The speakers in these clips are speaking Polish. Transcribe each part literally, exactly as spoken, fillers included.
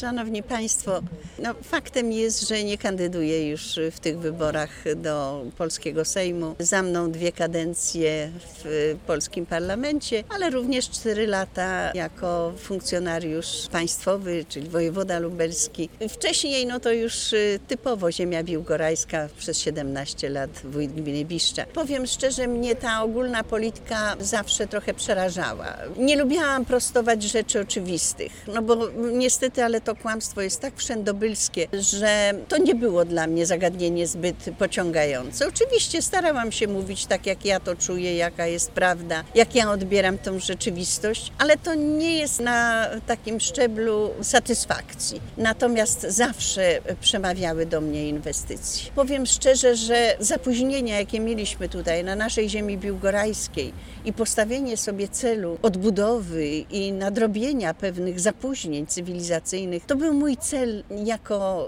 Szanowni Państwo, no, faktem jest, że nie kandyduję już w tych wyborach do polskiego Sejmu. Za mną dwie kadencje w polskim parlamencie, ale również cztery lata jako funkcjonariusz państwowy, czyli wojewoda lubelski. Wcześniej no to już typowo ziemia biłgorajska, przez siedemnaście lat wójt gminy Biszcza. Powiem szczerze, mnie ta ogólna polityka zawsze trochę przerażała. Nie lubiłam prostować rzeczy oczywistych, no bo niestety, ale to kłamstwo jest tak wszędobylskie, że to nie było dla mnie zagadnienie zbyt pociągające. Oczywiście starałam się mówić tak, jak ja to czuję, jaka jest prawda, jak ja odbieram tą rzeczywistość, ale to nie jest na takim szczeblu satysfakcji. Natomiast zawsze przemawiały do mnie inwestycje. Powiem szczerze, że zapóźnienia, jakie mieliśmy tutaj na naszej ziemi biłgorajskiej i postawienie sobie celu odbudowy i nadrobienia pewnych zapóźnień cywilizacyjnych, to był mój cel jako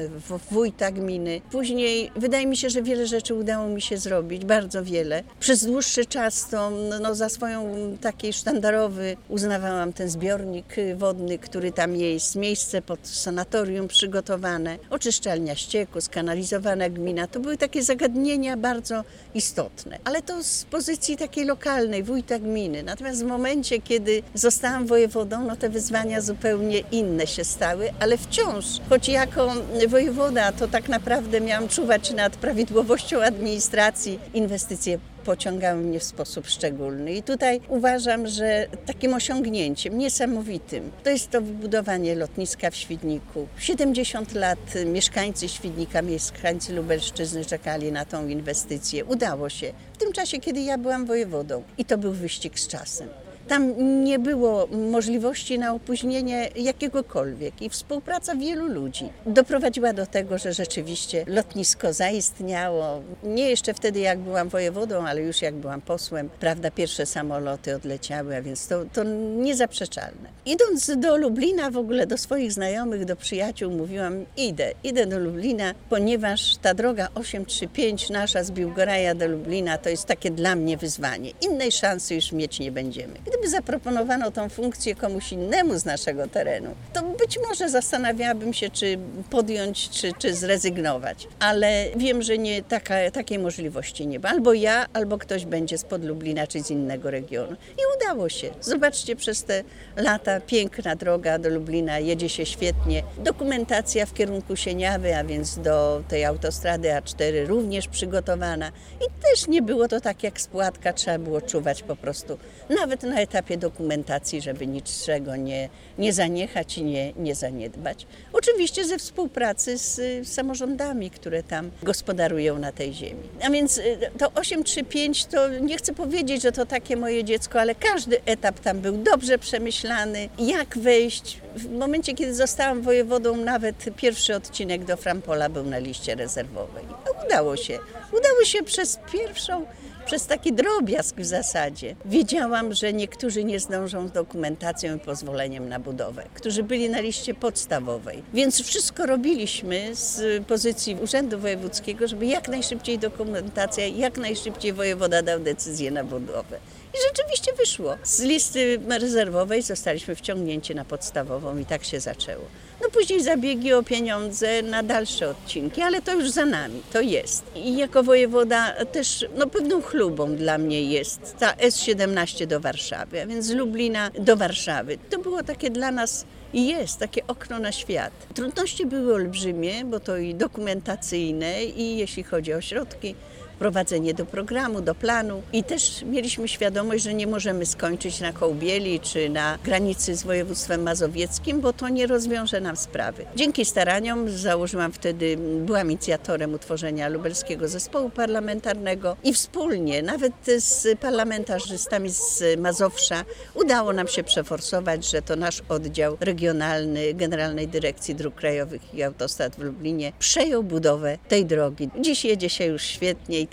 wójta gminy. Później wydaje mi się, że wiele rzeczy udało mi się zrobić, bardzo wiele. Przez dłuższy czas to no, za swoją taki sztandarowy uznawałam ten zbiornik wodny, który tam jest, miejsce pod sanatorium przygotowane, oczyszczalnia ścieku, skanalizowana gmina. To były takie zagadnienia bardzo istotne, ale to z pozycji takiej lokalnej, wójta gminy. Natomiast w momencie, kiedy zostałam wojewodą, no te wyzwania zupełnie inne się stały, ale wciąż, choć jako wojewoda, to tak naprawdę miałam czuwać nad prawidłowością administracji, inwestycje pociągały mnie w sposób szczególny. I tutaj uważam, że takim osiągnięciem niesamowitym to jest to wybudowanie lotniska w Świdniku. siedemdziesiąt lat mieszkańcy Świdnika, mieszkańcy Lubelszczyzny czekali na tą inwestycję. Udało się. W tym czasie, kiedy ja byłam wojewodą. I to był wyścig z czasem. Tam nie było możliwości na opóźnienie jakiegokolwiek i współpraca wielu ludzi doprowadziła do tego, że rzeczywiście lotnisko zaistniało. Nie jeszcze wtedy, jak byłam wojewodą, ale już jak byłam posłem, prawda, pierwsze samoloty odleciały, a więc to, to niezaprzeczalne. Idąc do Lublina, w ogóle do swoich znajomych, do przyjaciół, mówiłam, idę, idę do Lublina, ponieważ ta droga osiem trzy pięć nasza z Biłgoraja do Lublina to jest takie dla mnie wyzwanie. Innej szansy już mieć nie będziemy. Gdyby zaproponowano tą funkcję komuś innemu z naszego terenu, to być może zastanawiałabym się, czy podjąć, czy, czy zrezygnować. Ale wiem, że nie, taka, takiej możliwości nie ma. Albo ja, albo ktoś będzie spod Lublina, czy z innego regionu. I udało się. Zobaczcie, przez te lata piękna droga do Lublina, jedzie się świetnie. Dokumentacja w kierunku Sieniawy, a więc do tej autostrady A cztery również przygotowana. I też nie było to tak jak spłatka, trzeba było czuwać po prostu. Nawet na etapie dokumentacji, żeby niczego nie, nie zaniechać i nie, nie zaniedbać. Oczywiście ze współpracy z, z samorządami, które tam gospodarują na tej ziemi. A więc to osiem trzy pięć to nie chcę powiedzieć, że to takie moje dziecko, ale każdy etap tam był dobrze przemyślany. Jak wejść? W momencie, kiedy zostałam wojewodą, nawet pierwszy odcinek do Frampola był na liście rezerwowej. No, udało się. Udało się przez pierwszą Przez taki drobiazg w zasadzie. Wiedziałam, że niektórzy nie zdążą z dokumentacją i pozwoleniem na budowę, którzy byli na liście podstawowej. Więc wszystko robiliśmy z pozycji Urzędu Wojewódzkiego, żeby jak najszybciej dokumentacja, jak najszybciej wojewoda dał decyzję na budowę. I rzeczywiście wyszło. Z listy rezerwowej zostaliśmy wciągnięci na podstawową i tak się zaczęło. No później zabiegi o pieniądze na dalsze odcinki, ale to już za nami, to jest. I jako wojewoda też no, pewną chlubą dla mnie jest ta S siedemnaście do Warszawy, a więc z Lublina do Warszawy. To było takie dla nas i jest takie okno na świat. Trudności były olbrzymie, bo to i dokumentacyjne, i jeśli chodzi o środki, wprowadzenie do programu, do planu i też mieliśmy świadomość, że nie możemy skończyć na Kołbieli czy na granicy z województwem mazowieckim, bo to nie rozwiąże nam sprawy. Dzięki staraniom założyłam wtedy, byłam inicjatorem utworzenia Lubelskiego Zespołu Parlamentarnego i wspólnie, nawet z parlamentarzystami z Mazowsza, udało nam się przeforsować, że to nasz oddział regionalny Generalnej Dyrekcji Dróg Krajowych i Autostrad w Lublinie przejął budowę tej drogi. Dziś jedzie się już świetnie i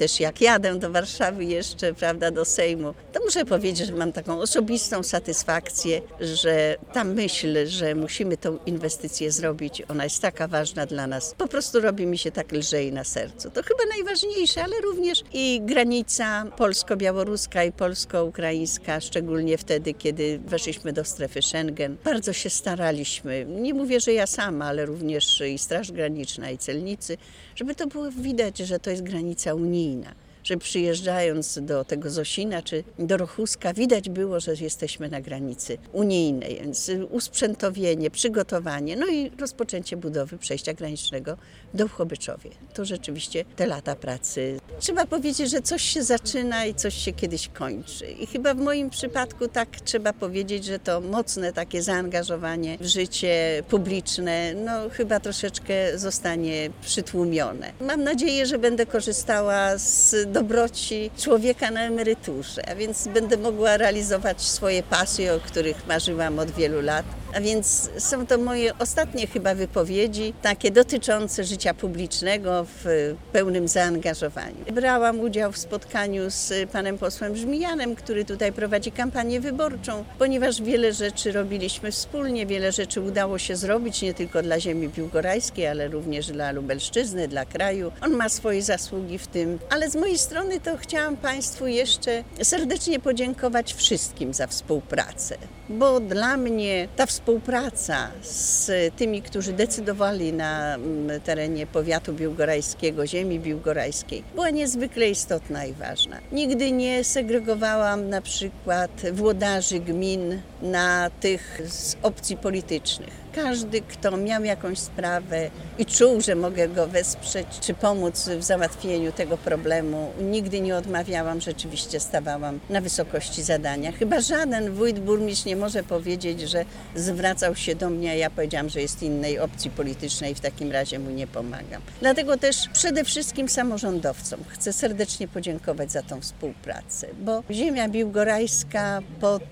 też jak jadę do Warszawy jeszcze, prawda, do Sejmu, to muszę powiedzieć, że mam taką osobistą satysfakcję, że ta myśl, że musimy tą inwestycję zrobić, ona jest taka ważna dla nas. Po prostu robi mi się tak lżej na sercu. To chyba najważniejsze, ale również i granica polsko-białoruska i polsko-ukraińska, szczególnie wtedy, kiedy weszliśmy do strefy Schengen. Bardzo się staraliśmy, nie mówię, że ja sama, ale również i Straż Graniczna, i celnicy, żeby to było widać, że to jest granica unijna. Że przyjeżdżając do tego Zosina czy do Rochuska widać było, że jesteśmy na granicy unijnej, więc usprzętowienie, przygotowanie, no i rozpoczęcie budowy przejścia granicznego do Chobyczowie. To rzeczywiście te lata pracy. Trzeba powiedzieć, że coś się zaczyna i coś się kiedyś kończy. I chyba w moim przypadku tak trzeba powiedzieć, że to mocne takie zaangażowanie w życie publiczne, no chyba troszeczkę zostanie przytłumione. Mam nadzieję, że będę korzystała z dobroci człowieka na emeryturze, a więc będę mogła realizować swoje pasje, o których marzyłam od wielu lat. A więc są to moje ostatnie chyba wypowiedzi, takie dotyczące życia publicznego w pełnym zaangażowaniu. Brałam udział w spotkaniu z panem posłem Żmijanem, który tutaj prowadzi kampanię wyborczą, ponieważ wiele rzeczy robiliśmy wspólnie, wiele rzeczy udało się zrobić nie tylko dla ziemi biłgorajskiej, ale również dla Lubelszczyzny, dla kraju. On ma swoje zasługi w tym, ale z mojej strony to chciałam państwu jeszcze serdecznie podziękować wszystkim za współpracę, bo dla mnie ta współpraca z tymi, którzy decydowali na terenie powiatu biłgorajskiego, ziemi biłgorajskiej, była niezwykle istotna i ważna. Nigdy nie segregowałam na przykład włodarzy gmin na tych z opcji politycznych. Każdy, kto miał jakąś sprawę i czuł, że mogę go wesprzeć czy pomóc w załatwieniu tego problemu, nigdy nie odmawiałam, rzeczywiście stawałam na wysokości zadania. Chyba żaden wójt, burmistrz nie może powiedzieć, że zwracał się do mnie, a ja powiedziałam, że jest innej opcji politycznej i w takim razie mu nie pomagam. Dlatego też przede wszystkim samorządowcom chcę serdecznie podziękować za tą współpracę, bo ziemia biłgorajska pod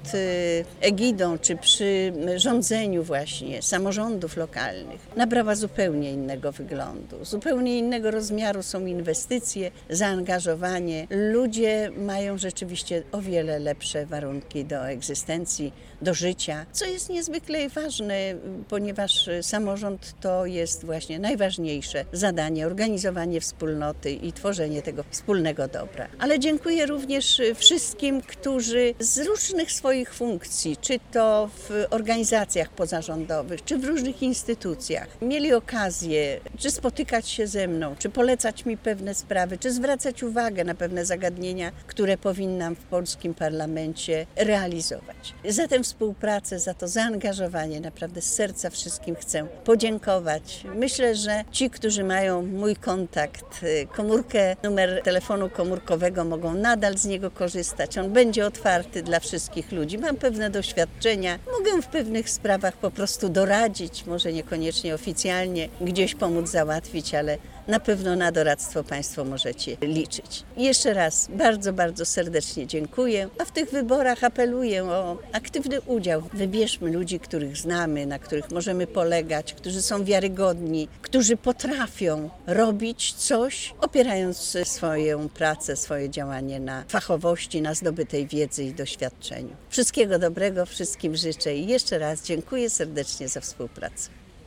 egidą czy przy rządzeniu właśnie samorządów lokalnych nabrała zupełnie innego wyglądu, zupełnie innego rozmiaru są inwestycje, zaangażowanie. Ludzie mają rzeczywiście o wiele lepsze warunki do egzystencji, do życia, co jest niezwykle ważne, ponieważ samorząd to jest właśnie najważniejsze zadanie, organizowanie wspólnoty i tworzenie tego wspólnego dobra. Ale dziękuję również wszystkim, którzy z różnych swoich funkcji, czy to w organizacjach pozarządowych, czy w różnych instytucjach, mieli okazję, czy spotykać się ze mną, czy polecać mi pewne sprawy, czy zwracać uwagę na pewne zagadnienia, które powinnam w polskim parlamencie realizować. Za tę współpracę, za to zaangażowanie naprawdę z serca wszystkim chcę podziękować. Myślę, że ci, którzy mają mój kontakt, komórkę, numer telefonu komórkowego, mogą nadal z niego korzystać. On będzie otwarty dla wszystkich ludzi. Mam pewne doświadczenia, mogę w pewnych sprawach po prostu doradzić, może niekoniecznie oficjalnie gdzieś pomóc załatwić, ale na pewno na doradztwo państwo możecie liczyć. I jeszcze raz bardzo, bardzo serdecznie dziękuję, a w tych wyborach apeluję o aktywny udział. Wybierzmy ludzi, których znamy, na których możemy polegać, którzy są wiarygodni, którzy potrafią robić coś, opierając swoją pracę, swoje działanie na fachowości, na zdobytej wiedzy i doświadczeniu. Wszystkiego dobrego wszystkim życzę i jeszcze raz dziękuję serdecznie za współpracę.